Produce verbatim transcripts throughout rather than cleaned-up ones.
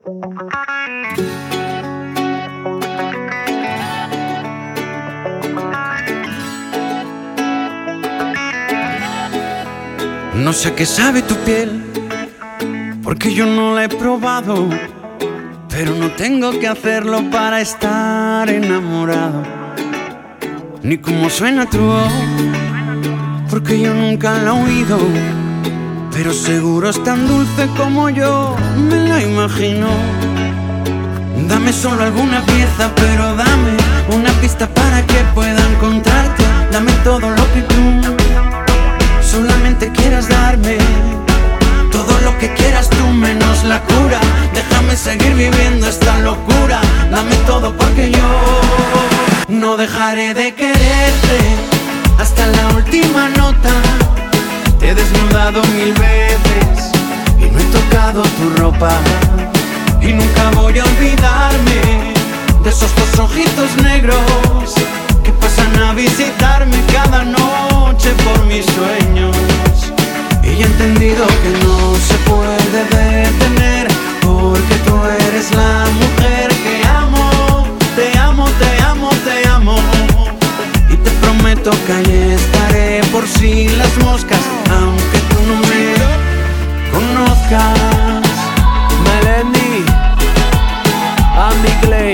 No sé qué sabe tu piel, porque yo no la he probado, pero no tengo que hacerlo para estar enamorado. Ni cómo suena tu voz, porque yo nunca la he oído, pero seguro es tan dulce como yo me la imagino. Dame solo alguna pieza, pero dame una pista para que pueda encontrarte. Dame todo lo que tú solamente quieras darme, todo lo que quieras tú menos la cura. Déjame seguir viviendo esta locura. Dame todo porque yo no dejaré de quererte hasta la última nota. Te he desnudado mil veces y no he tocado tu ropa, y nunca voy a olvidarme de esos dos ojitos negros que pasan a visitarme cada noche por mis sueños. Y he entendido que no se puede detener, porque tú eres la mujer que amo. Te amo, te amo, te amo, y te prometo que ahí estaré por si las moscas, aunque tú no me conozcas. Melendi, Andy Clay,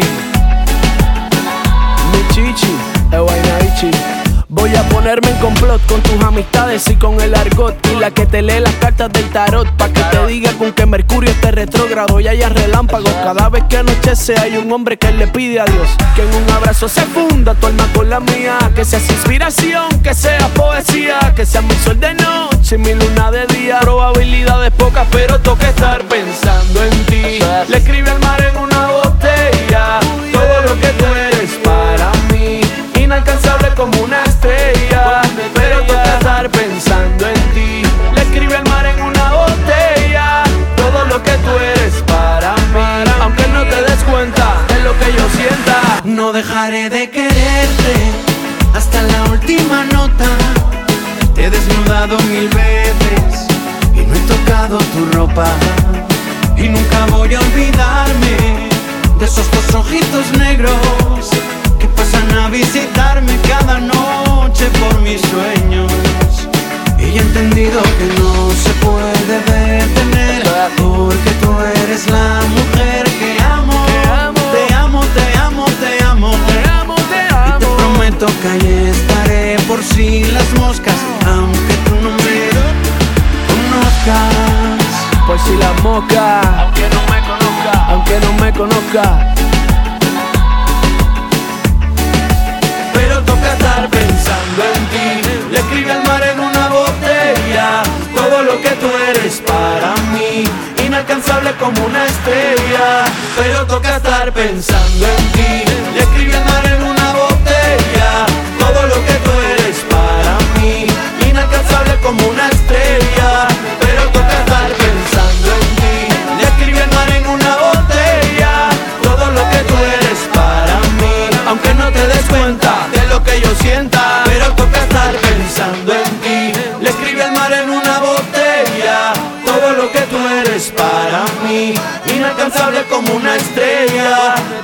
mi chichi, Ewainaichi. Voy a ponerme en complot con tus amistades y con el argot, y la que te lee las cartas del tarot, pa' que te diga con que Mercurio esté retrógrado y haya relámpagos. Cada vez que anochece hay un hombre que le pide a Dios que en un abrazo se funda tu alma con la mía. Que seas inspiración, que sea poesía, que sea mi sol de noche y mi luna de día. Probabilidades pocas, pero toca estar pensando en ti. Le escribe al mar en una botella todo lo que tú eres para mí, inalcanzable como una estrella, pero toca estar pensando en ti. Le escribe al mar en una botella todo lo que tú eres para mí, aunque no te des cuenta de lo que yo sienta. No dejaré de quererte hasta la última nota. Te he desnudado mil veces y no he tocado tu ropa, y nunca voy a olvidarme de esos dos ojitos negros que pasan a visitarme cada noche por mis sueños. Y he entendido que no se puede detener, porque tú eres la mujer que amo. Te amo, te amo, te amo, te amo, te amo. Y te prometo que ahí estaré por si las moscas, aunque tú no me conozcas. Por si las moscas, aunque no me conozca, aunque no me conozca. Pero toca estar pensando en ti. Le escribe al mar en una botella todo lo que tú eres para mí, inalcanzable como una estrella. Pero toca estar pensando en ti. Le escribe al mar en una botella todo lo que tú eres para mí, inalcanzable como una estrella. Pero toca estar pensando en ti. Le escribe al mar en una botella todo lo que tú eres para mí, aunque no te des cuenta de lo que yo sienta. Pero toca estar pensando en ti. Le escribe al mar en una botella todo lo que tú eres para mí, inalcanzable como una estrella.